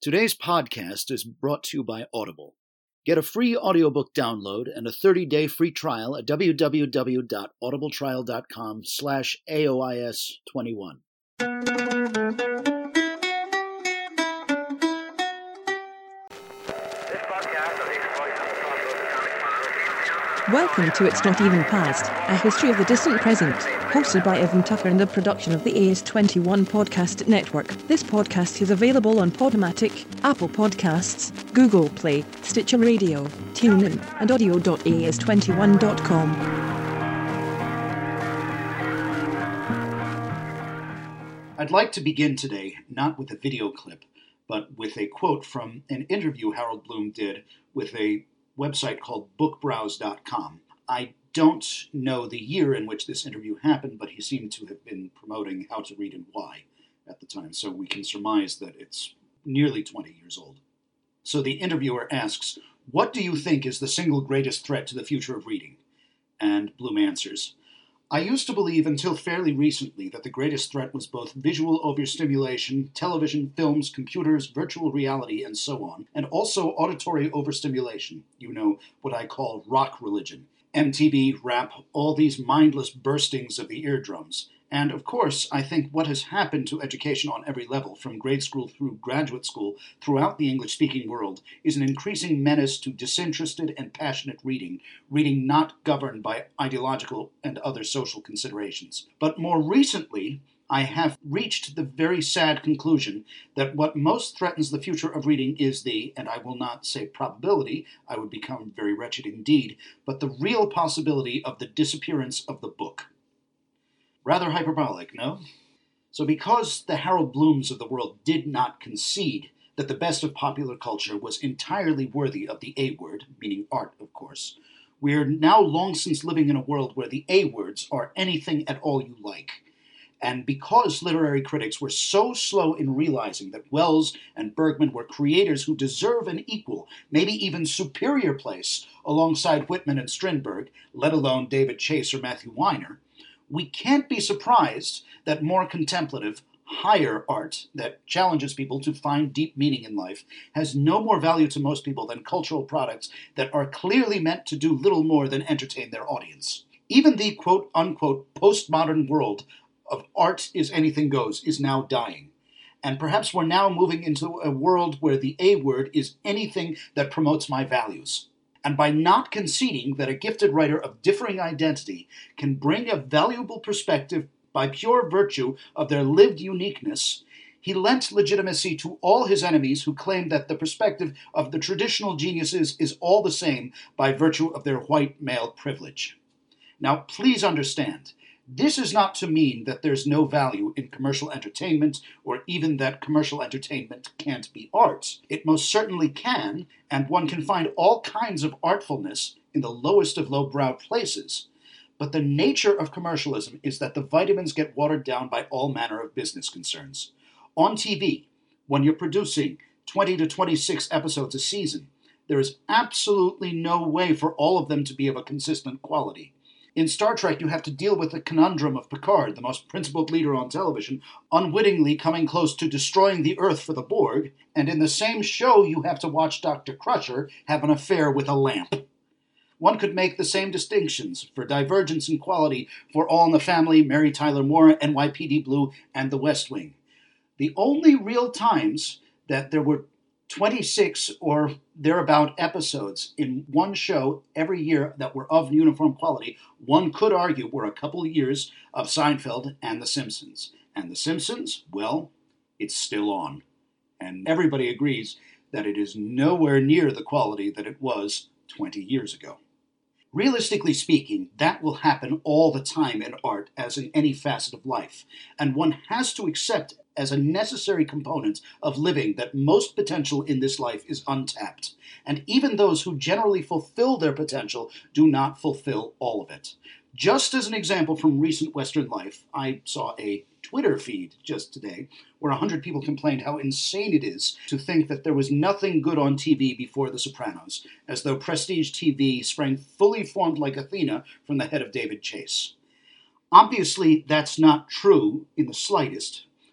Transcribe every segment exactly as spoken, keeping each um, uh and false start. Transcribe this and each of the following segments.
Today's podcast is brought to you by Audible. Get a free audiobook download and a thirty-day free trial at www.audibletrial.com slash AOIS21. Welcome to It's Not Even Past, a history of the distant present, hosted by Evan Tucker and a production of the A S twenty-one Podcast Network. This podcast is available on Podomatic, Apple Podcasts, Google Play, Stitcher Radio, TuneIn, and audio dot A S twenty-one dot com. I'd like to begin today not with a video clip, but with a quote from an interview Harold Bloom did with a website called book browse dot com. I don't know the year in which this interview happened, but he seemed to have been promoting How to Read and Why at the time, so we can surmise that it's nearly twenty years old. So the interviewer asks, "What do you think is the single greatest threat to the future of reading?" And Bloom answers, "I used to believe until fairly recently that the greatest threat was both visual overstimulation, television, films, computers, virtual reality, and so on, and also auditory overstimulation, you know, what I call rock religion. M T V, rap, all these mindless burstings of the eardrums. And, of course, I think what has happened to education on every level, from grade school through graduate school, throughout the English-speaking world, is an increasing menace to disinterested and passionate reading, reading not governed by ideological and other social considerations. But more recently, I have reached the very sad conclusion that what most threatens the future of reading is the, and I will not say probability, I would become very wretched indeed, but the real possibility of the disappearance of the book." Rather hyperbolic, no? So because the Harold Blooms of the world did not concede that the best of popular culture was entirely worthy of the A word, meaning art, of course, we're now long since living in a world where the A words are anything at all you like. And because literary critics were so slow in realizing that Wells and Bergman were creators who deserve an equal, maybe even superior place alongside Whitman and Strindberg, let alone David Chase or Matthew Weiner, we can't be surprised that more contemplative, higher art that challenges people to find deep meaning in life has no more value to most people than cultural products that are clearly meant to do little more than entertain their audience. Even the quote-unquote postmodern world of art is anything goes is now dying. And perhaps we're now moving into a world where the A word is anything that promotes my values. And by not conceding that a gifted writer of differing identity can bring a valuable perspective by pure virtue of their lived uniqueness, he lent legitimacy to all his enemies who claimed that the perspective of the traditional geniuses is all the same by virtue of their white male privilege. Now, please understand, this is not to mean that there's no value in commercial entertainment, or even that commercial entertainment can't be art. It most certainly can, and one can find all kinds of artfulness in the lowest of lowbrow places. But the nature of commercialism is that the vitamins get watered down by all manner of business concerns. On T V, when you're producing twenty to twenty-six episodes a season, there is absolutely no way for all of them to be of a consistent quality. In Star Trek, you have to deal with the conundrum of Picard, the most principled leader on television, unwittingly coming close to destroying the Earth for the Borg, and in the same show you have to watch Doctor Crusher have an affair with a lamp. One could make the same distinctions for divergence in quality for All in the Family, Mary Tyler Moore, N Y P D Blue, and The West Wing. The only real times that there were twenty-six or thereabout episodes in one show every year that were of uniform quality, one could argue were a couple of years of Seinfeld and The Simpsons. And The Simpsons, well, it's still on. And everybody agrees that it is nowhere near the quality that it was twenty years ago. Realistically speaking, that will happen all the time in art, as in any facet of life, and one has to accept as a necessary component of living that most potential in this life is untapped, and even those who generally fulfill their potential do not fulfill all of it. Just as an example from recent Western life, I saw a Twitter feed just today where a hundred people complained how insane it is to think that there was nothing good on T V before The Sopranos, as though prestige T V sprang fully formed like Athena from the head of David Chase. Obviously, that's not true in the slightest,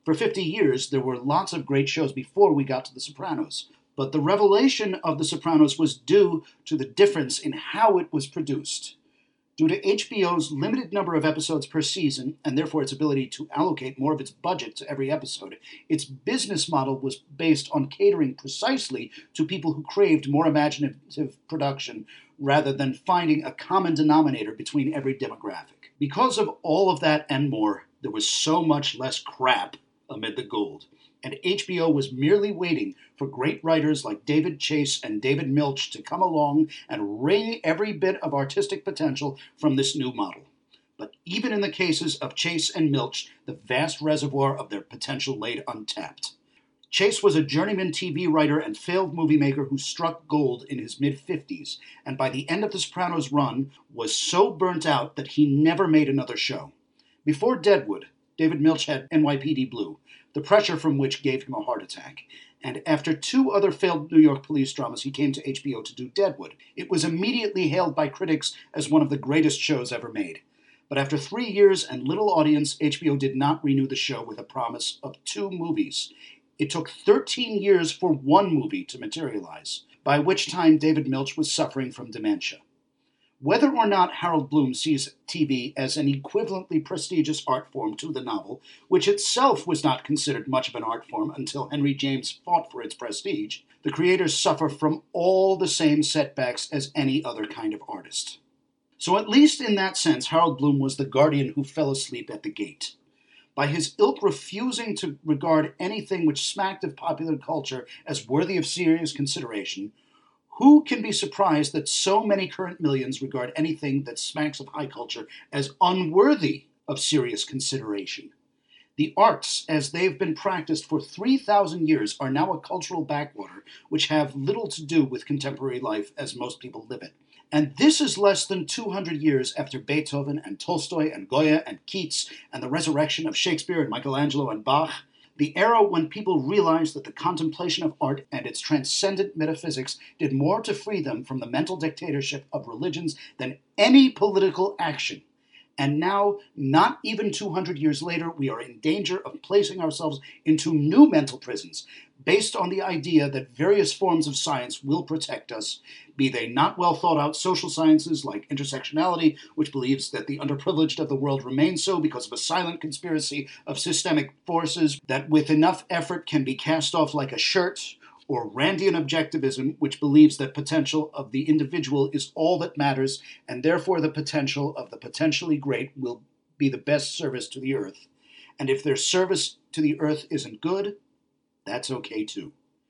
For fifty years, there were lots of great shows before we got to The Sopranos. But the revelation of The Sopranos was due to the difference in how it was produced. Due to H B O's limited number of episodes per season, and therefore its ability to allocate more of its budget to every episode, its business model was based on catering precisely to people who craved more imaginative production rather than finding a common denominator between every demographic. Because of all of that and more, there was so much less crap amid the gold. And H B O was merely waiting for great writers like David Chase and David Milch to come along and wring every bit of artistic potential from this new model. But even in the cases of Chase and Milch, the vast reservoir of their potential lay untapped. Chase was a journeyman T V writer and failed movie maker who struck gold in his mid-fifties, and by the end of The Sopranos' run was so burnt out that he never made another show. Before Deadwood, David Milch had N Y P D Blue, the pressure from which gave him a heart attack. And after two other failed New York police dramas, he came to H B O to do Deadwood. It was immediately hailed by critics as one of the greatest shows ever made. But after three years and little audience, H B O did not renew the show with a promise of two movies. It took thirteen years for one movie to materialize, by which time David Milch was suffering from dementia. Whether or not Harold Bloom sees T V as an equivalently prestigious art form to the novel, which itself was not considered much of an art form until Henry James fought for its prestige, the creators suffer from all the same setbacks as any other kind of artist. So at least in that sense, Harold Bloom was the guardian who fell asleep at the gate. By his ilk refusing to regard anything which smacked of popular culture as worthy of serious consideration, who can be surprised that so many current millions regard anything that smacks of high culture as unworthy of serious consideration? The arts, as they've been practiced for three thousand years, are now a cultural backwater which have little to do with contemporary life as most people live it. And this is less than two hundred years after Beethoven and Tolstoy and Goya and Keats and the resurrection of Shakespeare and Michelangelo and Bach, the era when people realized that the contemplation of art and its transcendent metaphysics did more to free them from the mental dictatorship of religions than any political action. And now, not even two hundred years later, we are in danger of placing ourselves into new mental prisons, based on the idea that various forms of science will protect us, be they not well thought out social sciences like intersectionality, which believes that the underprivileged of the world remain so because of a silent conspiracy of systemic forces that with enough effort can be cast off like a shirt, or Randian objectivism, which believes that potential of the individual is all that matters, and therefore the potential of the potentially great will be the best service to the earth. And if their service to the earth isn't good, that's okay too.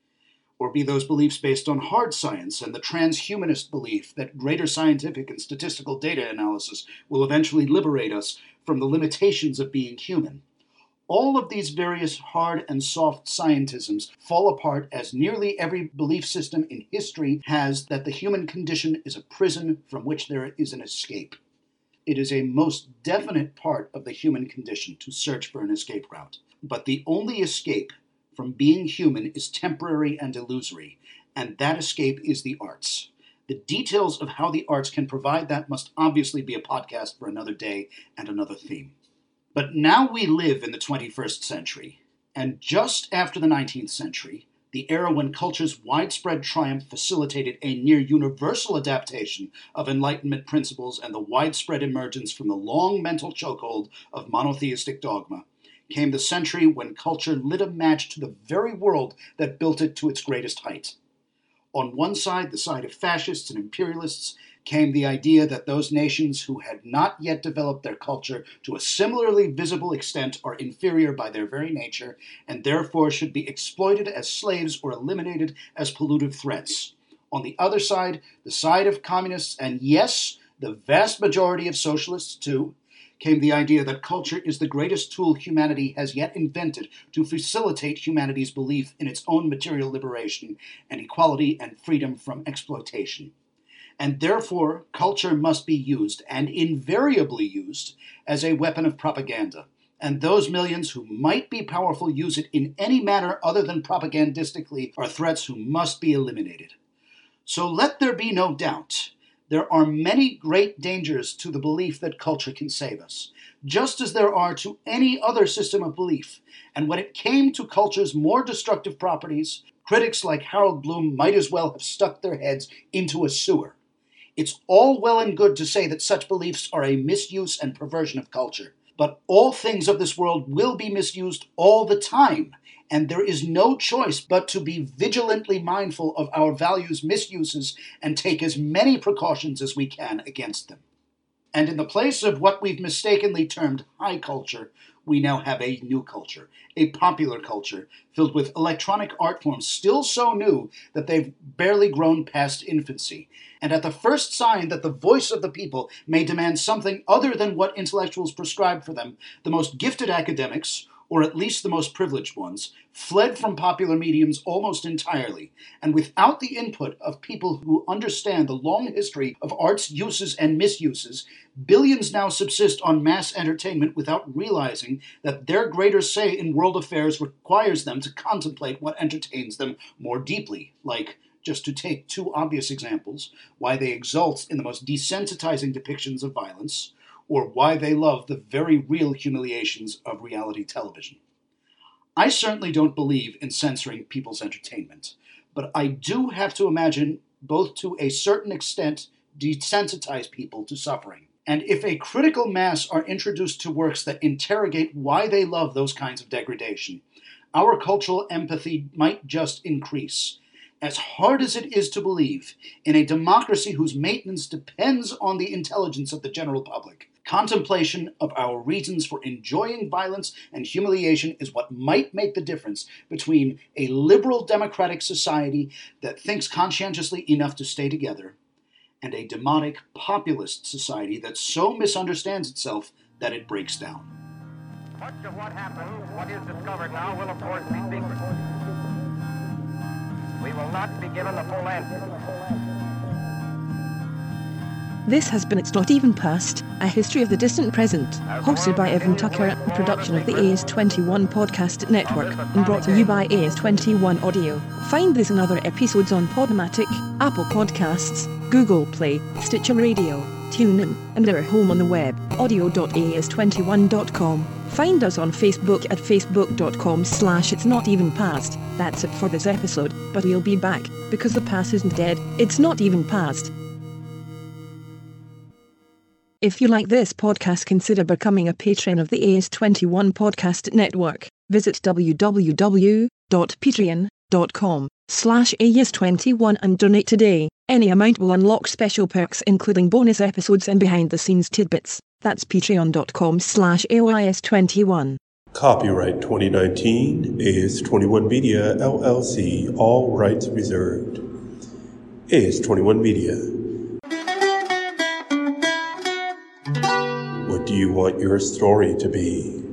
Or be those beliefs based on hard science and the transhumanist belief that greater scientific and statistical data analysis will eventually liberate us from the limitations of being human. All of these various hard and soft scientisms fall apart as nearly every belief system in history has that the human condition is a prison from which there is an escape. It is a most definite part of the human condition to search for an escape route. But the only escape from being human is temporary and illusory, and that escape is the arts. The details of how the arts can provide that must obviously be a podcast for another day and another theme. But now we live in the twenty-first century, and just after the nineteenth century, the era when culture's widespread triumph facilitated a near-universal adaptation of Enlightenment principles and the widespread emergence from the long mental chokehold of monotheistic dogma, came the century when culture lit a match to the very world that built it to its greatest height. On one side, the side of fascists and imperialists, came the idea that those nations who had not yet developed their culture to a similarly visible extent are inferior by their very nature, and therefore should be exploited as slaves or eliminated as pollutive threats. On the other side, the side of communists, and yes, the vast majority of socialists too, came the idea that culture is the greatest tool humanity has yet invented to facilitate humanity's belief in its own material liberation and equality and freedom from exploitation. And therefore, culture must be used, and invariably used, as a weapon of propaganda. And those millions who might be powerful use it in any manner other than propagandistically are threats who must be eliminated. So let there be no doubt. There are many great dangers to the belief that culture can save us, just as there are to any other system of belief. And when it came to culture's more destructive properties, critics like Harold Bloom might as well have stuck their heads into a sewer. It's all well and good to say that such beliefs are a misuse and perversion of culture, but all things of this world will be misused all the time, and there is no choice but to be vigilantly mindful of our values' misuses and take as many precautions as we can against them. And in the place of what we've mistakenly termed high culture, we now have a new culture, a popular culture, filled with electronic art forms still so new that they've barely grown past infancy. And at the first sign that the voice of the people may demand something other than what intellectuals prescribe for them, the most gifted academics, or at least the most privileged ones, fled from popular mediums almost entirely, and without the input of people who understand the long history of art's uses and misuses, billions now subsist on mass entertainment without realizing that their greater say in world affairs requires them to contemplate what entertains them more deeply, like, just to take two obvious examples, why they exult in the most desensitizing depictions of violence, or why they love the very real humiliations of reality television. I certainly don't believe in censoring people's entertainment, but I do have to imagine, both to a certain extent, desensitize people to suffering. And if a critical mass are introduced to works that interrogate why they love those kinds of degradation, our cultural empathy might just increase. As hard as it is to believe, in a democracy whose maintenance depends on the intelligence of the general public, contemplation of our reasons for enjoying violence and humiliation is what might make the difference between a liberal democratic society that thinks conscientiously enough to stay together and a demotic populist society that so misunderstands itself that it breaks down. Much of what happens, what is discovered now, will of course be secret. We will not be given the full answer. This has been It's Not Even Past, a history of the distant present, hosted by Evan Tucker and production of the A S twenty-one Podcast Network, and brought to you by A S twenty-one Audio. Find this and other episodes on Podomatic, Apple Podcasts, Google Play, Stitcher Radio, TuneIn, and our home on the web, audio dot a s twenty-one dot com. Find us on Facebook at facebook.com slash it's not even past. That's it for this episode, but we'll be back, because the past isn't dead, it's not even past. If you like this podcast, consider becoming a patron of the A S twenty-one Podcast Network. Visit w w w dot patreon dot com slash A S twenty-one and donate today. Any amount will unlock special perks including bonus episodes and behind-the-scenes tidbits. That's patreon dot com slash A O I S twenty-one. Copyright twenty nineteen, A S twenty-one Media, L L C, all rights reserved. A S twenty-one Media. What do you want your story to be?